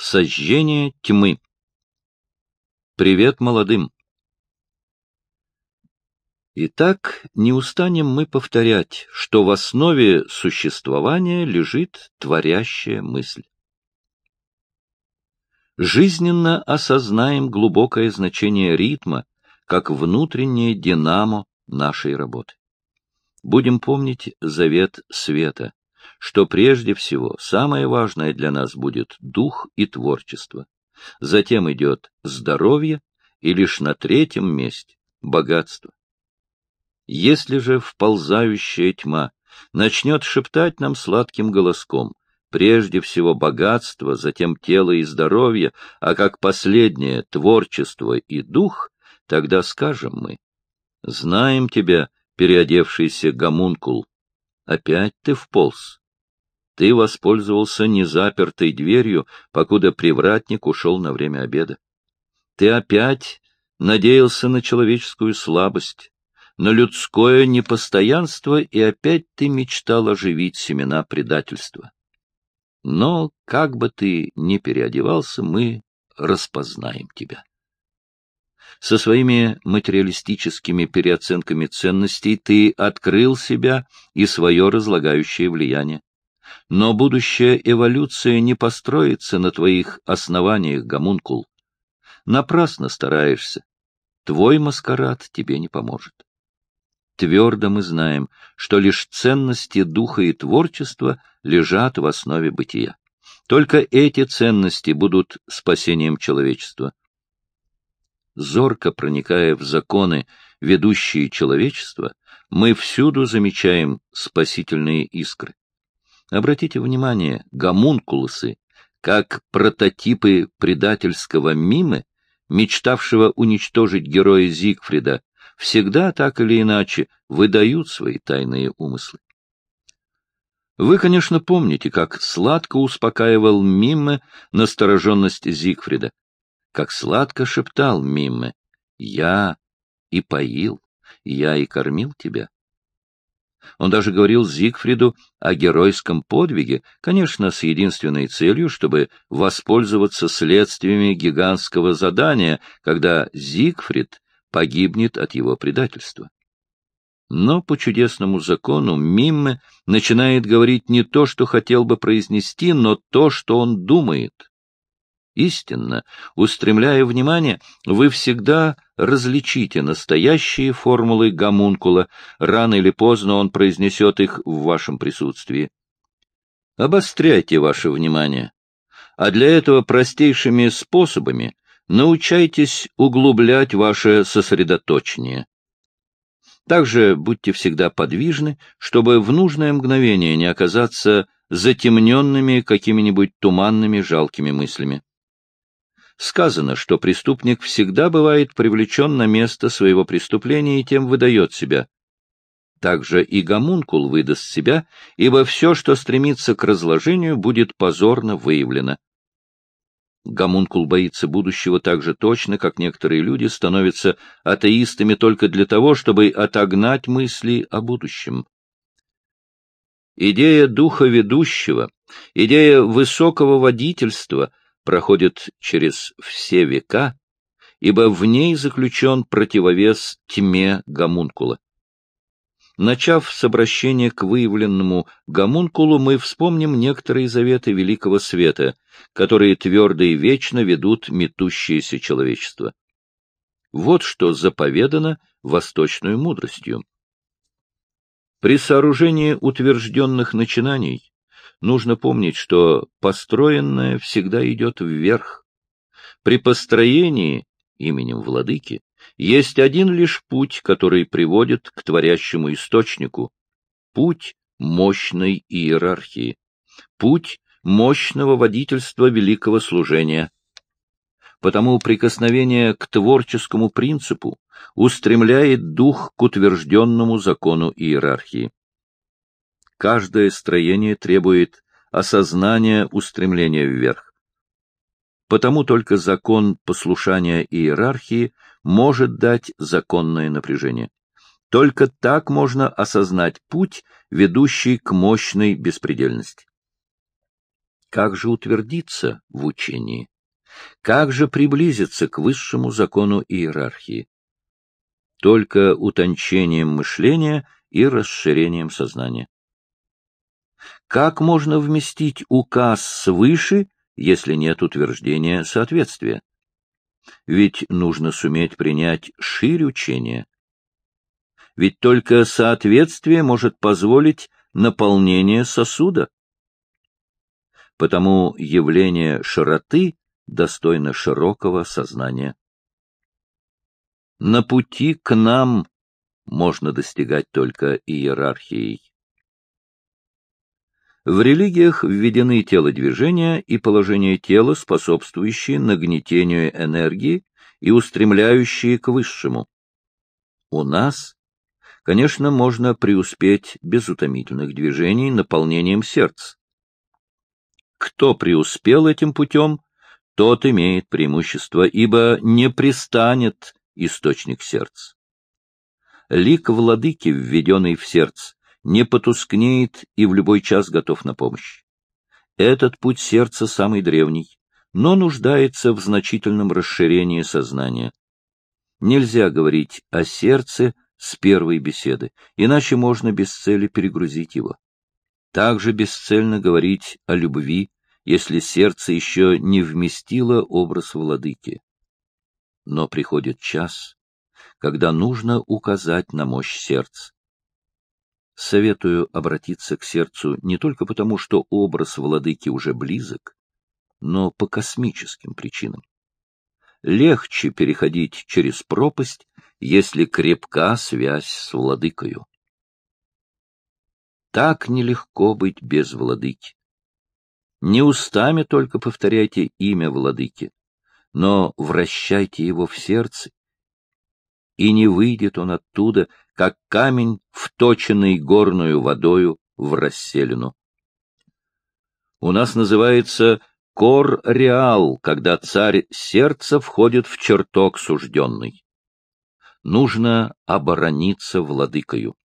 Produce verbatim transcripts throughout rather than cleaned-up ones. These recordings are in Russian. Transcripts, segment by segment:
Сожжение тьмы. Привет молодым. Итак, не устанем мы повторять, что в основе существования лежит творящая мысль. Жизненно осознаем глубокое значение ритма, как внутреннее динамо нашей работы. Будем помнить завет света, что прежде всего самое важное для нас будет дух и творчество. Затем идет здоровье, и лишь на третьем месте — богатство. Если же вползающая тьма начнет шептать нам сладким голоском, прежде всего богатство, затем тело и здоровье, а как последнее — творчество и дух, тогда скажем мы: знаем тебя, переодевшийся гомункул, опять ты вполз. Ты воспользовался незапертой дверью, покуда привратник ушел на время обеда. Ты опять надеялся на человеческую слабость, на людское непостоянство, и опять ты мечтал оживить семена предательства. Но, как бы ты ни переодевался, мы распознаем тебя. Со своими материалистическими переоценками ценностей ты открыл себя и свое разлагающее влияние. Но будущая эволюция не построится на твоих основаниях, гомункул. Напрасно стараешься. Твой маскарад тебе не поможет. Твердо мы знаем, что лишь ценности духа и творчества лежат в основе бытия. Только эти ценности будут спасением человечества. Зорко проникая в законы, ведущие человечество, мы всюду замечаем спасительные искры. Обратите внимание, гомункулусы, как прототипы предательского мимы, мечтавшего уничтожить героя Зигфрида, всегда так или иначе выдают свои тайные умыслы. Вы, конечно, помните, как сладко успокаивал Мимме настороженность Зигфрида, как сладко шептал Мимме: «Я и поил, я и кормил тебя». Он даже говорил Зигфриду о геройском подвиге, конечно, с единственной целью, чтобы воспользоваться следствиями гигантского задания, когда Зигфрид погибнет от его предательства. Но по чудесному закону Мимме начинает говорить не то, что хотел бы произнести, но то, что он думает. Истинно, устремляя внимание, вы всегда различите настоящие формулы гомункула, рано или поздно он произнесет их в вашем присутствии. Обостряйте ваше внимание, а для этого простейшими способами научайтесь углублять ваше сосредоточение. Также будьте всегда подвижны, чтобы в нужное мгновение не оказаться затемненными какими-нибудь туманными жалкими мыслями. Сказано, что преступник всегда бывает привлечен на место своего преступления и тем выдает себя. Также и гомункул выдаст себя, ибо все, что стремится к разложению, будет позорно выявлено. Гомункул боится будущего так же точно, как некоторые люди становятся атеистами только для того, чтобы отогнать мысли о будущем. Идея духа ведущего, идея высокого водительства проходит через все века, ибо в ней заключен противовес тьме гомункула. Начав с обращения к выявленному гомункулу, мы вспомним некоторые заветы Великого Света, которые твердо и вечно ведут метущееся человечество. Вот что заповедано восточной мудростью. При сооружении утвержденных начинаний нужно помнить, что построенное всегда идет вверх. При построении именем владыки есть один лишь путь, который приводит к творящему источнику — путь мощной иерархии, путь мощного водительства великого служения. Потому прикосновение к творческому принципу устремляет дух к утвержденному закону иерархии. Каждое строение требует осознания устремления вверх. Потому только закон послушания иерархии может дать законное напряжение. Только так можно осознать путь, ведущий к мощной беспредельности. Как же утвердиться в учении? Как же приблизиться к высшему закону иерархии? Только утончением мышления и расширением сознания. Как можно вместить указ свыше, если нет утверждения соответствия? Ведь нужно суметь принять ширь учения. Ведь только соответствие может позволить наполнение сосуда. Потому явление широты достойно широкого сознания. На пути к нам можно достигать только иерархией. В религиях введены телодвижения и положение тела, способствующие нагнетению энергии и устремляющие к высшему. У нас, конечно, можно преуспеть без утомительных движений наполнением сердца. Кто преуспел этим путем, тот имеет преимущество, ибо не пристанет источник сердца. Лик владыки, введенный в сердце, не потускнеет и в любой час готов на помощь. Этот путь сердца самый древний, но нуждается в значительном расширении сознания. Нельзя говорить о сердце с первой беседы, иначе можно без цели перегрузить его. Также бесцельно говорить о любви, если сердце еще не вместило образ владыки. Но приходит час, когда нужно указать на мощь сердца. Советую обратиться к сердцу не только потому, что образ владыки уже близок, но по космическим причинам. Легче переходить через пропасть, если крепка связь с владыкою. Так нелегко быть без владыки. Не устами только повторяйте имя владыки, но вращайте его в сердце, и не выйдет он оттуда, как камень, вточенный горною водою в расселину. У нас называется кор-реал, когда царь сердца входит в чертог сужденный. Нужно оборониться владыкою.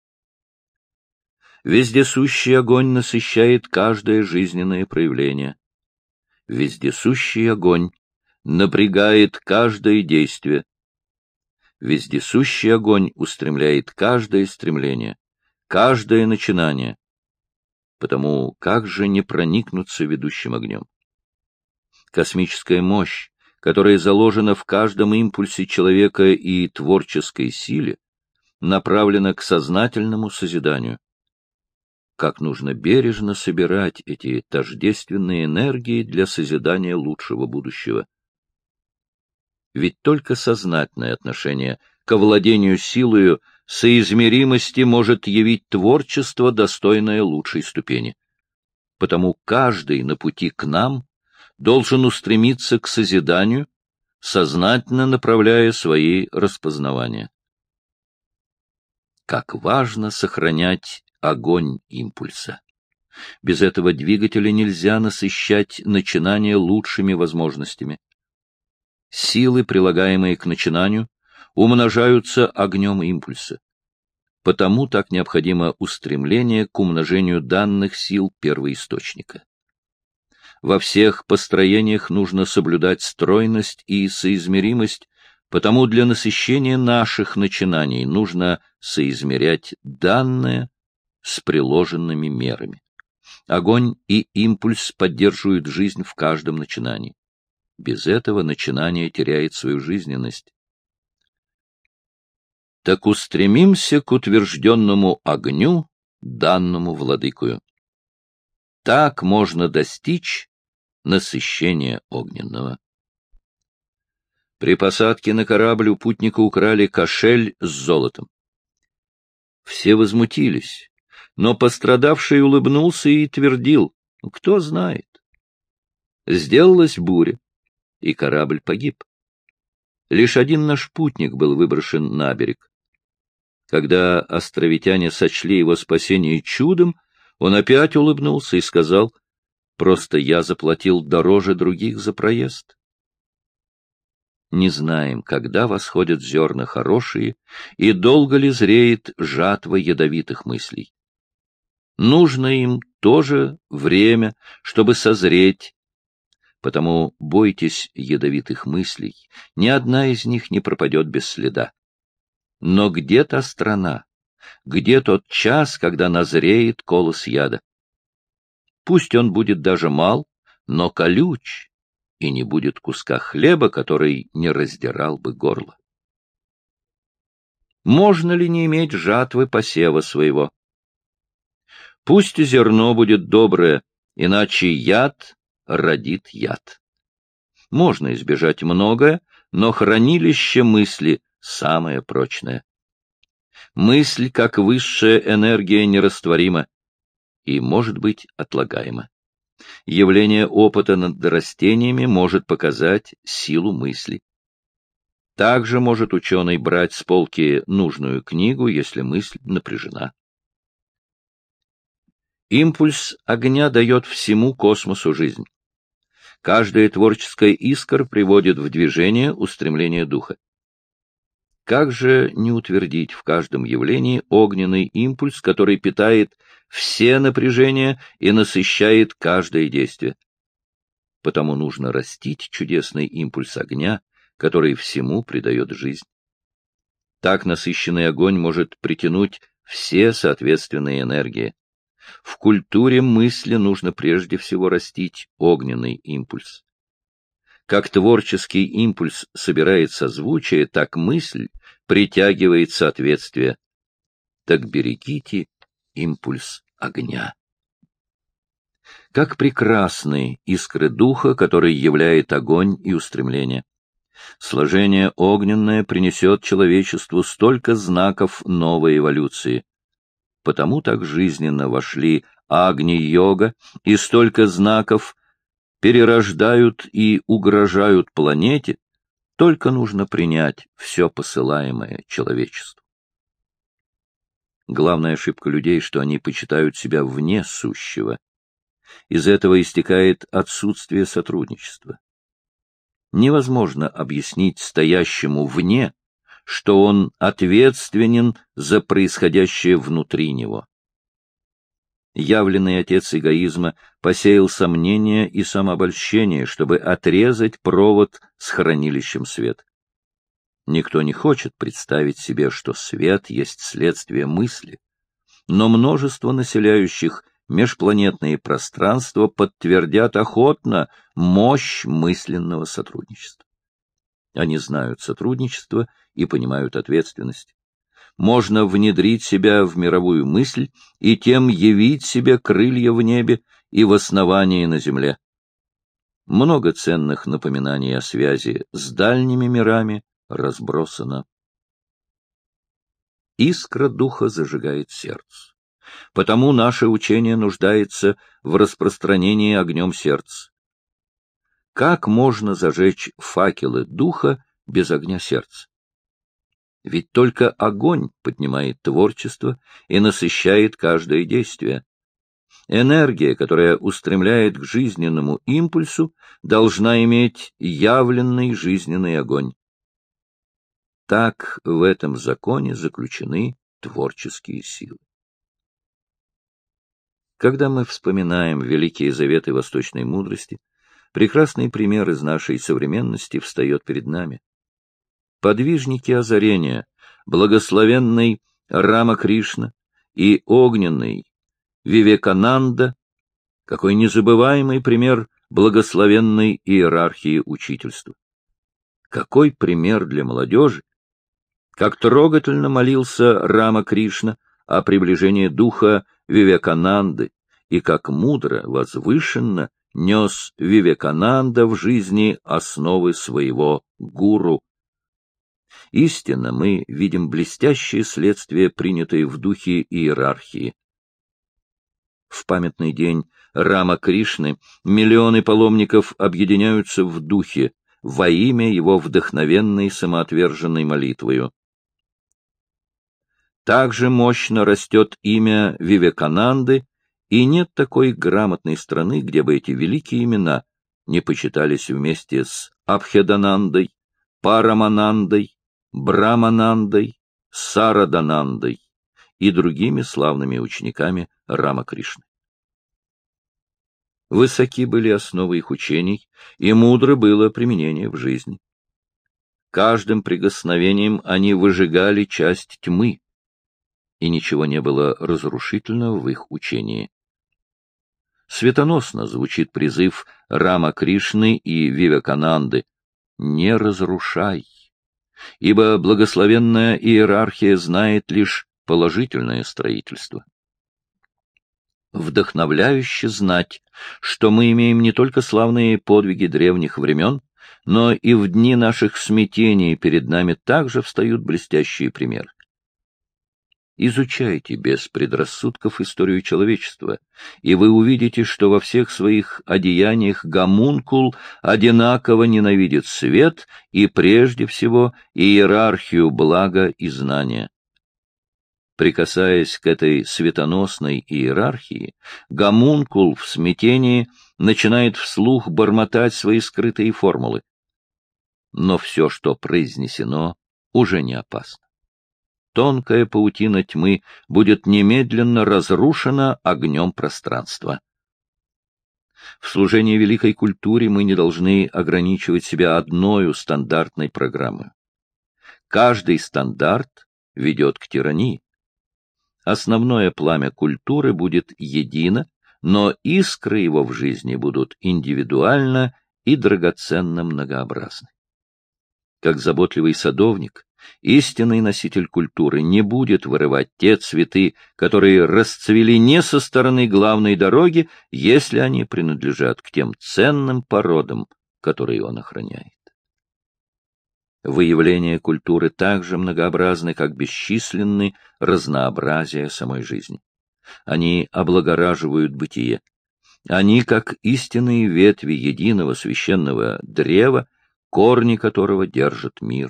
Вездесущий огонь насыщает каждое жизненное проявление. Вездесущий огонь напрягает каждое действие. Вездесущий огонь устремляет каждое стремление, каждое начинание. Потому как же не проникнуться ведущим огнем? Космическая мощь, которая заложена в каждом импульсе человека и творческой силе, направлена к сознательному созиданию. Как нужно бережно собирать эти тождественные энергии для созидания лучшего будущего. Ведь только сознательное отношение к овладению силою соизмеримости может явить творчество, достойное лучшей ступени. Потому каждый на пути к нам должен устремиться к созиданию, сознательно направляя свои распознавания. Как важно сохранять огонь импульса. Без этого двигателя нельзя насыщать начинание лучшими возможностями. Силы, прилагаемые к начинанию, умножаются огнем импульса. Потому так необходимо устремление к умножению данных сил первоисточника. Во всех построениях нужно соблюдать стройность и соизмеримость, потому для насыщения наших начинаний нужно соизмерять данное с приложенными мерами. Огонь и импульс поддерживают жизнь в каждом начинании. Без этого начинание теряет свою жизненность. Так устремимся к утвержденному огню, данному владыкою. Так можно достичь насыщения огненного. При посадке на корабль у путника украли кошель с золотом. Все возмутились, но пострадавший улыбнулся и твердил: кто знает. Сделалась буря, и корабль погиб. Лишь один наш путник был выброшен на берег. Когда островитяне сочли его спасение чудом, он опять улыбнулся и сказал: просто я заплатил дороже других за проезд. Не знаем, когда восходят зерна хорошие, и долго ли зреет жатва ядовитых мыслей. Нужно им тоже время, чтобы созреть. Потому бойтесь ядовитых мыслей, ни одна из них не пропадет без следа. Но где та страна, где тот час, когда назреет колос яда? Пусть он будет даже мал, но колюч, и не будет куска хлеба, который не раздирал бы горло. Можно ли не иметь жатвы посева своего? Пусть зерно будет доброе, иначе яд родит яд. Можно избежать многое, но хранилище мысли самое прочное. Мысль, как высшая энергия, нерастворима и может быть отлагаема. Явление опыта над растениями может показать силу мысли. Также может ученый брать с полки нужную книгу, если мысль напряжена. Импульс огня дает всему космосу жизнь. Каждая творческая искра приводит в движение устремление духа. Как же не утвердить в каждом явлении огненный импульс, который питает все напряжения и насыщает каждое действие? Потому нужно растить чудесный импульс огня, который всему придает жизнь. Так насыщенный огонь может притянуть все соответственные энергии. В культуре мысли нужно прежде всего растить огненный импульс. Как творческий импульс собирает созвучие, так мысль притягивает соответствие. Так берегите импульс огня. Как прекрасны искры духа, который являет огонь и устремление. Сложение огненное принесет человечеству столько знаков новой эволюции. Потому так жизненно вошли Агни-йога, и столько знаков перерождают и угрожают планете, только нужно принять все посылаемое человечеству. Главная ошибка людей, что они почитают себя вне сущего. Из этого истекает отсутствие сотрудничества. Невозможно объяснить стоящему вне, что он ответственен за происходящее внутри него. Явленный отец эгоизма посеял сомнения и самообольщение, чтобы отрезать провод с хранилищем света. Никто не хочет представить себе, что свет есть следствие мысли, но множество населяющих межпланетные пространства подтвердят охотно мощь мысленного сотрудничества. Они знают сотрудничество и понимают ответственность. Можно внедрить себя в мировую мысль и тем явить себе крылья в небе и в основании на земле. Много ценных напоминаний о связи с дальними мирами разбросано. Искра духа зажигает сердце. Потому наше учение нуждается в распространении огнем сердца. Как можно зажечь факелы духа без огня сердца? Ведь только огонь поднимает творчество и насыщает каждое действие. Энергия, которая устремляет к жизненному импульсу, должна иметь явленный жизненный огонь. Так в этом законе заключены творческие силы. Когда мы вспоминаем великие заветы восточной мудрости, прекрасный пример из нашей современности встает перед нами. Подвижники озарения, благословенный Рама-Кришна и огненный Вивекананда, какой незабываемый пример благословенной иерархии учительства. Какой пример для молодежи! Как трогательно молился Рама-Кришна о приближении духа Вивекананды, и как мудро, возвышенно нес Вивекананда в жизни основы своего гуру. Истинно мы видим блестящее следствие, принятое в духе иерархии. В памятный день Рама-Кришны миллионы паломников объединяются в духе во имя его вдохновенной самоотверженной молитвою. Также мощно растет имя Вивекананды, и нет такой грамотной страны, где бы эти великие имена не почитались вместе с Абхеданандой, Параманандой, Браманандой, Сараданандой и другими славными учениками Рамакришны. Высоки были основы их учений, и мудро было применение в жизни. Каждым прикосновением они выжигали часть тьмы, и ничего не было разрушительного в их учении. Светоносно звучит призыв Рамакришны и Вивекананды: «Не разрушай», ибо благословенная иерархия знает лишь положительное строительство. Вдохновляюще знать, что мы имеем не только славные подвиги древних времен, но и в дни наших смятений перед нами также встают блестящие примеры. Изучайте без предрассудков историю человечества, и вы увидите, что во всех своих одеяниях гомункул одинаково ненавидит свет и, прежде всего, иерархию блага и знания. Прикасаясь к этой светоносной иерархии, гомункул в смятении начинает вслух бормотать свои скрытые формулы. Но все, что произнесено, уже не опасно. Тонкая паутина тьмы будет немедленно разрушена огнем пространства. В служении великой культуре мы не должны ограничивать себя одною стандартной программой. Каждый стандарт ведет к тирании. Основное пламя культуры будет едино, но искры его в жизни будут индивидуально и драгоценно многообразны. Как заботливый садовник, истинный носитель культуры не будет вырывать те цветы, которые расцвели не со стороны главной дороги, если они принадлежат к тем ценным породам, которые он охраняет. Выявления культуры так же многообразны, как бесчисленны разнообразие самой жизни. Они облагораживают бытие. Они, как истинные ветви единого священного древа, корни которого держат мир.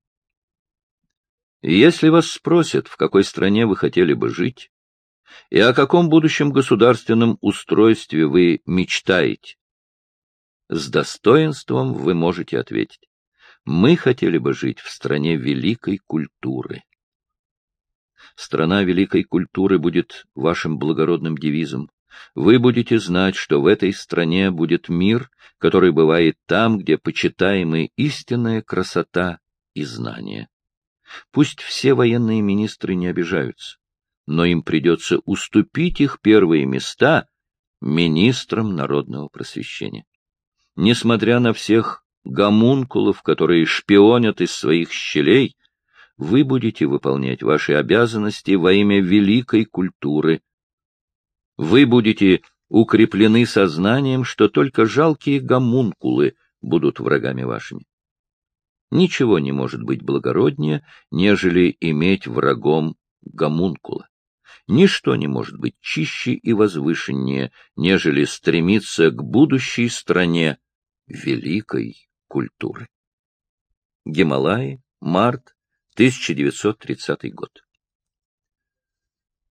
Если вас спросят, в какой стране вы хотели бы жить, и о каком будущем государственном устройстве вы мечтаете, с достоинством вы можете ответить: мы хотели бы жить в стране великой культуры. Страна великой культуры будет вашим благородным девизом. Вы будете знать, что в этой стране будет мир, который бывает там, где почитаемы истинная красота и знание. Пусть все военные министры не обижаются, но им придется уступить их первые места министрам народного просвещения. Несмотря на всех гомункулов, которые шпионят из своих щелей, вы будете выполнять ваши обязанности во имя великой культуры. Вы будете укреплены сознанием, что только жалкие гомункулы будут врагами вашими. Ничего не может быть благороднее, нежели иметь врагом гомункула. Ничто не может быть чище и возвышеннее, нежели стремиться к будущей стране великой культуры. Гималаи, март тысяча девятьсот тридцатый год.